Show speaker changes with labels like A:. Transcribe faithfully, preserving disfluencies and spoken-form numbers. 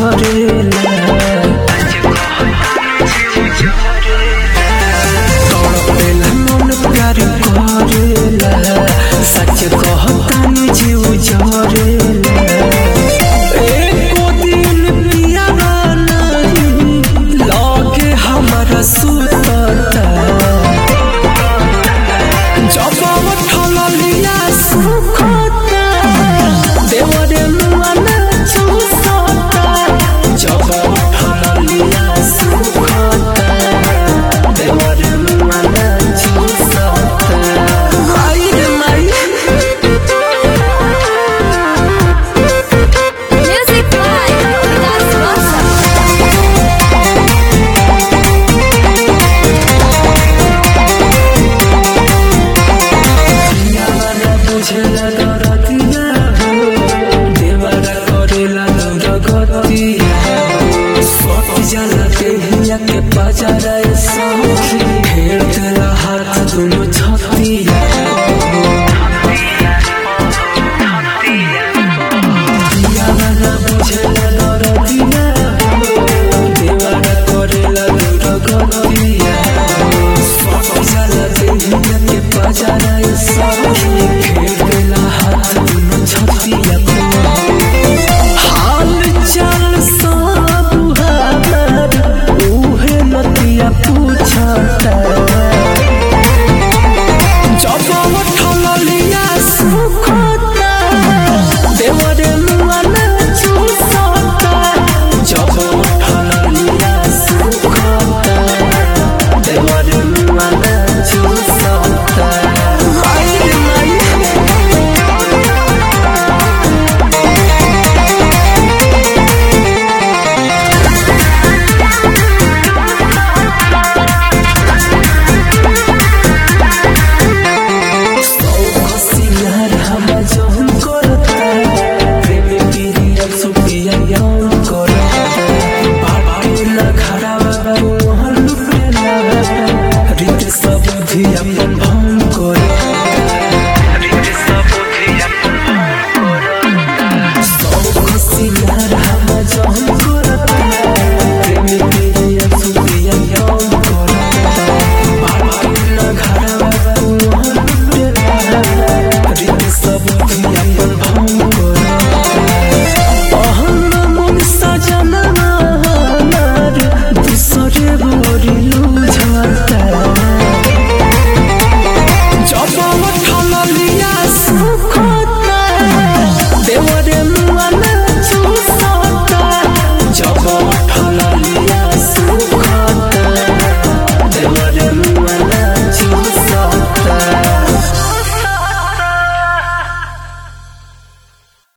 A: झरेला तड़पेला मन प्यार करेला सच कहतानी जीव झरेला एको दिन पियावा नहीं लागे हमारा सुतता जब उठल लिया सुखता देवरे मुआना चूसता जब उठल लिया सुखता देवरे मुआना चूसता माई रे माई
B: Music by Vikas Rosa.
A: पियावा बुझेला दरदिया हो देवरा करेला दुर्गतिया सट जाला देहिया के बाजारा सखी फेर देला हाथ दुनो छतिया